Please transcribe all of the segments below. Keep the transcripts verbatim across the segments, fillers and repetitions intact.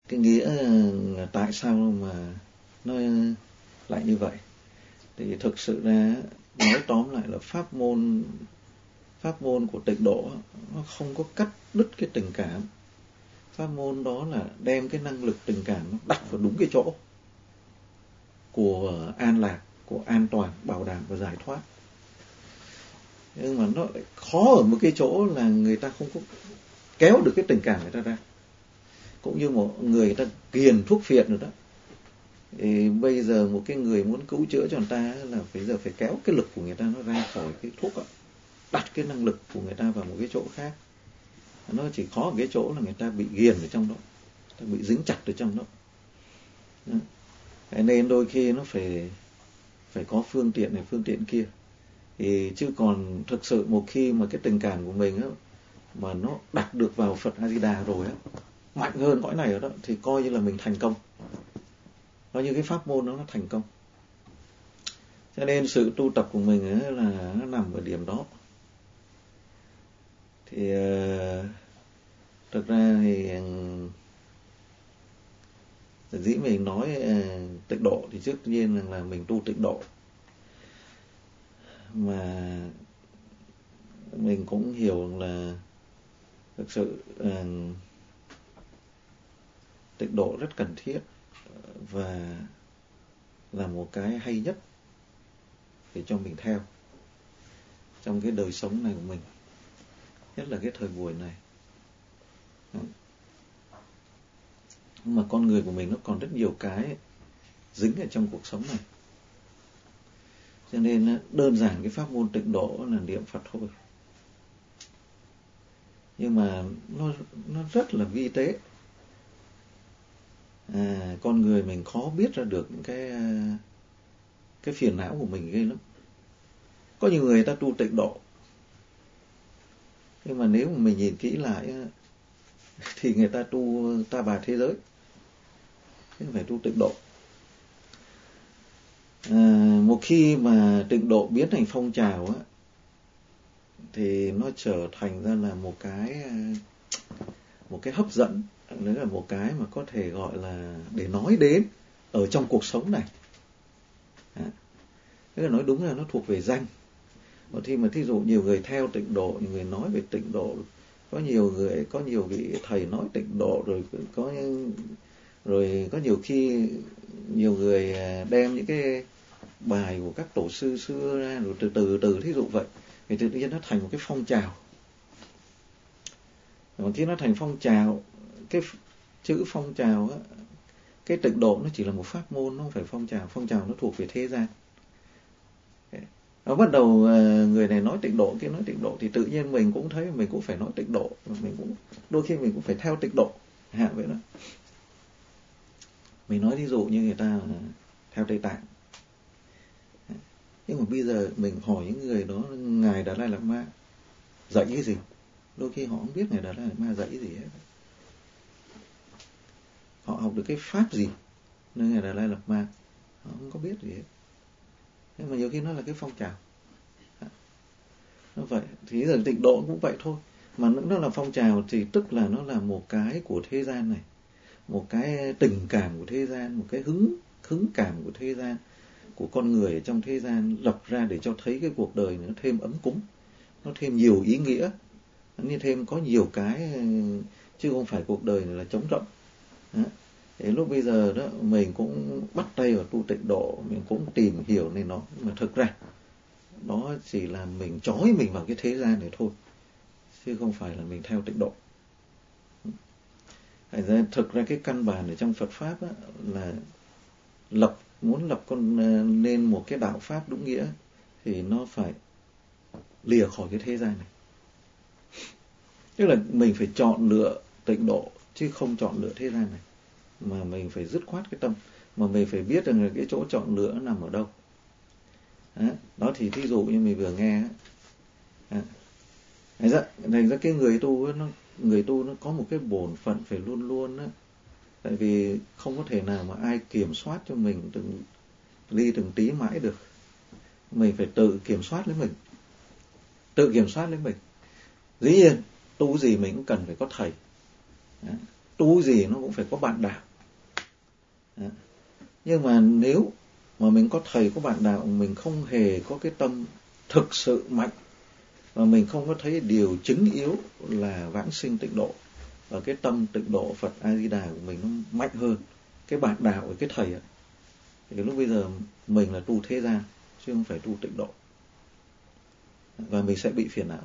cái nghĩa là tại sao mà nó lại như vậy. Thì thực sự ra nói tóm lại là pháp môn pháp môn của tịnh độ nó không có cắt đứt cái tình cảm. Pháp môn đó là đem cái năng lực tình cảm nó đặt vào đúng cái chỗ của an lạc, của an toàn, bảo đảm và giải thoát. Nhưng mà nó lại khó ở một cái chỗ là người ta không có kéo được cái tình cảm người ta ra. Cũng như một người, người ta kiền thuốc phiện rồi đó. Thì bây giờ một cái người muốn cứu chữa cho người ta là bây giờ phải kéo cái lực của người ta nó ra khỏi cái thuốc đó, đặt cái năng lực của người ta vào một cái chỗ khác. Nó chỉ khó ở cái chỗ là người ta bị ghiền ở trong đó, người ta bị dính chặt ở trong đó. Đó. Thế nên đôi khi nó phải phải có phương tiện này phương tiện kia. Thì chứ còn thực sự một khi mà cái tình cảm của mình á, mà nó đặt được vào Phật A Di Đà rồi á, mạnh hơn cõi này rồi đó, thì coi như là mình thành công. Coi như cái pháp môn đó nó thành công. Cho nên sự tu tập của mình ấy là nó nằm ở điểm đó. Thì uh, thực ra thì uh, dĩ mình nói uh, tịnh độ thì trước nhiên là, là mình tu tịnh độ. Mà mình cũng hiểu là thực sự uh, tịnh độ rất cần thiết và là một cái hay nhất để cho mình theo trong cái đời sống này của mình, nhất là cái thời buổi này. Nhưng mà con người của mình nó còn rất nhiều cái dính ở trong cuộc sống này, cho nên đơn giản cái pháp môn tịnh độ là niệm Phật thôi, nhưng mà nó nó rất là vi tế. À, con người mình khó biết ra được những cái cái phiền não của mình ghê lắm. Có nhiều người ta tu tịnh độ, nhưng mà nếu mà mình nhìn kỹ lại thì người ta tu ta bà thế giới, chứ không phải tu tịnh độ. À, một khi mà tịnh độ biến thành phong trào á, thì nó trở thành ra là một cái một cái hấp dẫn, đấy là một cái mà có thể gọi là để nói đến ở trong cuộc sống này. À, thế là nói đúng là nó thuộc về danh. Một khi mà thí dụ nhiều người theo tịnh độ, nhiều người nói về tịnh độ, có nhiều người, có nhiều vị thầy nói tịnh độ, rồi có rồi có nhiều khi nhiều người đem những cái bài của các tổ sư xưa ra, rồi từ từ từ thí dụ vậy, thì tự nhiên nó thành một cái phong trào. Mà khi nó thành phong trào, cái chữ phong trào á, cái tịnh độ nó chỉ là một pháp môn, nó không phải phong trào. Phong trào nó thuộc về thế gian. Nó bắt đầu người này nói tịnh độ, kia nói tịnh độ, thì tự nhiên mình cũng thấy mình cũng phải nói tịnh độ, mình cũng đôi khi mình cũng phải theo tịnh độ, hạ vậy đó. Mình nói ví dụ như người ta theo Tây Tạng, nhưng mà bây giờ mình hỏi những người đó, ngài Đạt Lai Lạt Ma dạy cái gì, đôi khi họ không biết ngài Đạt Lai Lạt Ma dạy cái gì hết. Họ học được cái pháp gì nên ngài Đạt Lai Lạt Ma họ không có biết gì hết. Nhưng mà nhiều khi nó là cái phong trào. Nó vậy, thì giờ tịnh độ cũng vậy thôi. Mà nó là phong trào thì tức là nó là một cái của thế gian này, một cái tình cảm của thế gian, một cái hứng hứng cảm của thế gian, của con người ở trong thế gian lập ra để cho thấy cái cuộc đời nó thêm ấm cúng, nó thêm nhiều ý nghĩa, nó thêm có nhiều cái, chứ không phải cuộc đời này là trống rỗng. Đó. Thế lúc bây giờ đó mình cũng bắt tay vào tu tịnh độ, mình cũng tìm hiểu nên nó, mà thực ra nó chỉ là mình trói mình vào cái thế gian này thôi, chứ không phải là mình theo tịnh độ. Thành ra thực ra cái căn bản ở trong Phật pháp á, là lập muốn lập con nên một cái đạo pháp đúng nghĩa thì nó phải lìa khỏi cái thế gian này. Tức là mình phải chọn lựa tịnh độ chứ không chọn lựa thế gian này, mà mình phải dứt khoát cái tâm, mà mình phải biết rằng là cái chỗ chọn lựa nằm ở đâu. Đó, đó thì thí dụ như mình vừa nghe á, thành ra, thành ra cái người tu ấy, nó người tu nó có một cái bổn phận phải luôn luôn á, tại vì không có thể nào mà ai kiểm soát cho mình từng ly từng tí mãi được. Mình phải tự kiểm soát lấy mình, tự kiểm soát lấy mình. Dĩ nhiên tu gì mình cũng cần phải có thầy. Đó. tu gì nó cũng phải có bạn đạo. Đó. Nhưng mà nếu mà mình có thầy có bạn đạo, mình không hề có cái tâm thực sự mạnh, và mình không có thấy điều chứng yếu là vãng sinh tịnh độ, và cái tâm tịnh độ Phật A Di Đà của mình nó mạnh hơn cái bạn đạo của cái thầy ấy, thì lúc bây giờ mình là tu thế gian chứ không phải tu tịnh độ, và mình sẽ bị phiền não.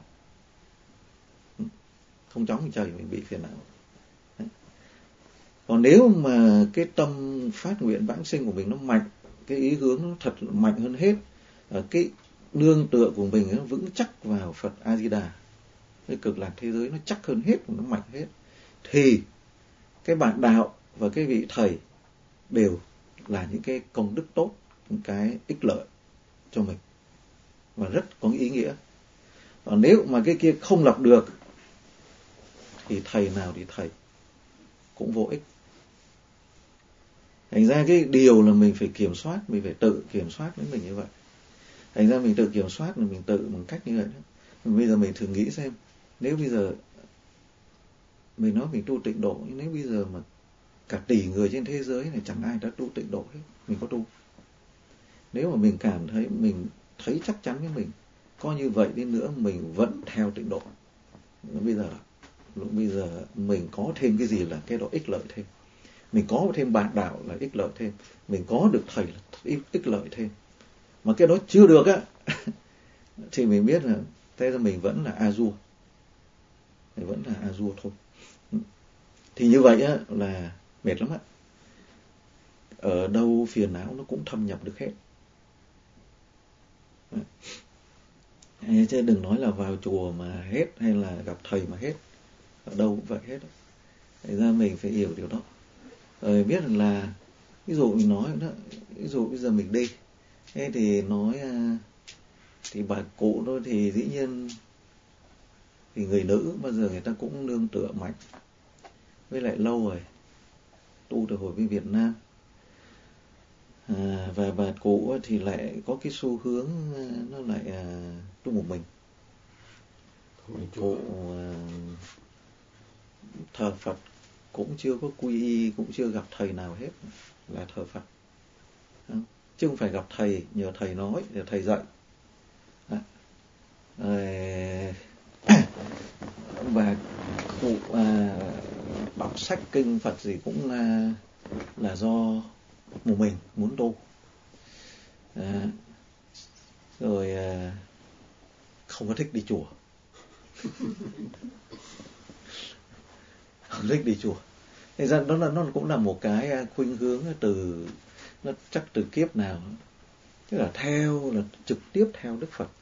Không chóng thì trời mình bị phiền não. Đấy. Còn nếu mà cái tâm phát nguyện vãng sinh của mình nó mạnh, cái ý hướng nó thật mạnh hơn hết, cái nương tựa của mình nó vững chắc vào Phật A Di Đà, cái cực lạc thế giới nó chắc hơn hết, nó mạnh hết, thì cái bạn đạo và cái vị thầy đều là những cái công đức tốt, những cái ích lợi cho mình và rất có ý nghĩa. Và nếu mà cái kia không lập được thì thầy nào thì thầy cũng vô ích. Thành ra cái điều là mình phải kiểm soát, mình phải tự kiểm soát đến mình như vậy. Thành ra mình tự kiểm soát là mình tự bằng cách như vậy đó. Bây giờ mình thử nghĩ xem, nếu bây giờ mình nói mình tu tịnh độ, nhưng nếu bây giờ mà cả tỷ người trên thế giới này chẳng ai đã tu tịnh độ hết, mình có tu? Nếu mà mình cảm thấy, mình thấy chắc chắn với mình, có như vậy đi nữa mình vẫn theo tịnh độ. Bây giờ, lúc bây giờ mình có thêm cái gì là cái đó ích lợi thêm. Mình có thêm bạn đạo là ích lợi thêm. Mình có được thầy là ích, ích lợi thêm. Mà cái đó chưa được á, thì mình biết là thế ra mình vẫn là A-du. Mình vẫn là A-du thôi. Thì như vậy á là mệt lắm á. Ở đâu phiền não nó cũng thâm nhập được hết. Chứ đừng nói là vào chùa mà hết, hay là gặp thầy mà hết. Ở đâu cũng vậy hết. Thành ra mình phải hiểu điều đó. Rồi biết là, ví dụ mình nói đó, ví dụ bây giờ mình đi, thế thì nói, thì bà cụ thôi thì dĩ nhiên, thì người nữ bao giờ người ta cũng nương tựa mạnh. Với lại lâu rồi, tu từ hồi bên Việt Nam. À, và bà cụ thì lại có cái xu hướng nó lại à, tu một mình. Cụ à, thờ Phật cũng chưa có quy y, cũng chưa gặp thầy nào hết là thờ Phật. Không? Chứ không phải gặp thầy, nhờ thầy nói, nhờ thầy dạy. À, và cụ à, đọc sách kinh Phật gì cũng là, là do một mình muốn tu. À, rồi à, không có thích đi chùa. Không thích đi chùa. Thế ra nó, nó cũng là một cái khuynh hướng từ, nó chắc từ kiếp nào, tức là theo, là trực tiếp theo Đức Phật.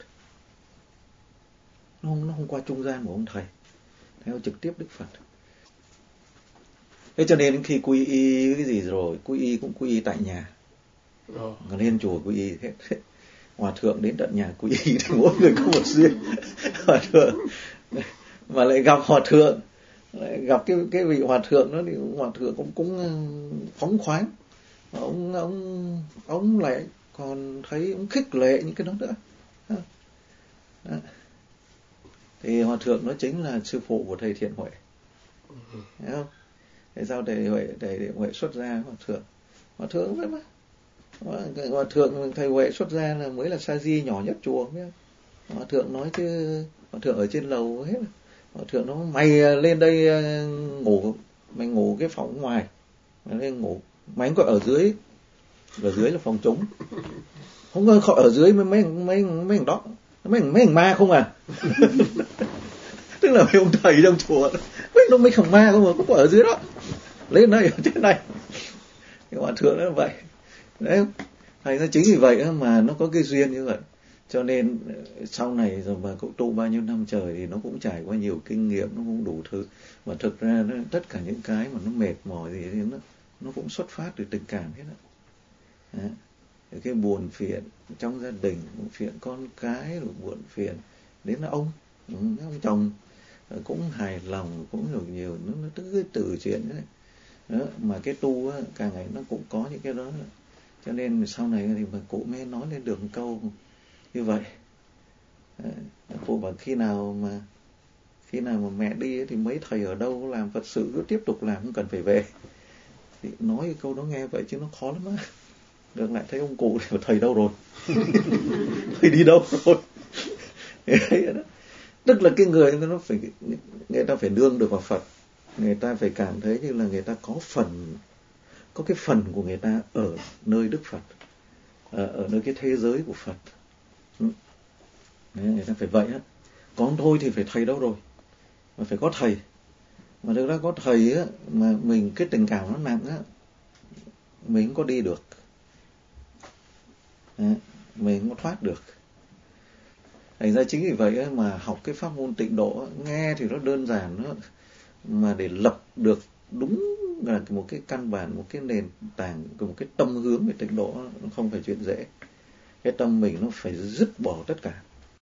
Nó không, nó không qua trung gian của ông thầy, theo trực tiếp Đức Phật. Thế cho nên khi quy y cái gì rồi, quy y cũng quy y tại nhà. Còn lên chùa quy y hết. Hòa thượng đến tận nhà quy y thì mỗi người có một duyên. Hòa thượng mà lại gặp hòa thượng, lại gặp cái cái vị hòa thượng đó thì hòa thượng cũng cũng phóng khoáng. Ông ông ông lại còn thấy ông khích lệ những cái đó nữa. Đó. Thì hòa thượng nó chính là sư phụ của thầy Thiện Huệ. Thấy không? Thế sao thầy Huệ, thầy Thiện Huệ xuất gia hòa thượng. Hòa thượng vậy mà. Hòa thượng thầy Huệ xuất gia là mới là sa di nhỏ nhất chùa. Hòa thượng nói chứ, hòa thượng ở trên lầu hết. Hòa thượng nó, mày lên đây ngủ, mày ngủ cái phòng ngoài, mày lên ngủ, mày có ở dưới, ở dưới là phòng trống, không có ở dưới mấy mấy mấy mấy thằng đó, mấy mấy thằng ma không à. Tức là mấy ông thầy trong chùa, mấy nó mấy thằng ma không à, có ở dưới đó, lên đây ở trên này. Cái hòa thượng nó vậy đấy. Thành ra chính vì vậy mà nó có cái duyên như vậy. Cho nên sau này rồi mà cũng tu bao nhiêu năm trời thì nó cũng trải qua nhiều kinh nghiệm, nó cũng đủ thứ. Mà thực ra nó, tất cả những cái mà nó mệt mỏi gì thì nó, nó cũng xuất phát từ tình cảm hết á. Cái buồn phiền trong gia đình, buồn phiền con cái, rồi buồn phiền đến là ông, ông chồng cũng hài lòng, cũng được nhiều, nó, nó cứ từ chuyện đấy. Đó, mà cái tu á, càng ngày nó cũng có những cái đó. Cho nên sau này thì bà cụ mới nói lên được một câu như vậy. Cụ bảo khi nào mà khi nào mà mẹ đi ấy, thì mấy thầy ở đâu làm Phật sự cứ tiếp tục làm, không cần phải về. Thì nói cái câu đó nghe vậy chứ nó khó lắm á. Được lại thấy ông cụ thì thầy đâu rồi? Thầy đi đâu rồi? Tức là cái người nó phải, người ta phải nương được vào Phật, người ta phải cảm thấy như là người ta có phần, có cái phần của người ta ở nơi Đức Phật, ở, ở nơi cái thế giới của Phật. Đấy, người ta phải vậy á. Còn thôi thì phải thầy đâu rồi, mà phải có thầy. Mà thực ra có thầy á, mà mình cái tình cảm nó nặng á, mình không có đi được. Đấy, mình không có thoát được. Thành ra chính vì vậy á, mà học cái pháp môn tịnh độ á, nghe thì nó đơn giản đó, mà để lập được đúng là một cái căn bản, một cái nền tảng, một cái tâm hướng về tịnh độ, nó không phải chuyện dễ. Cái tâm mình nó phải dứt bỏ tất cả.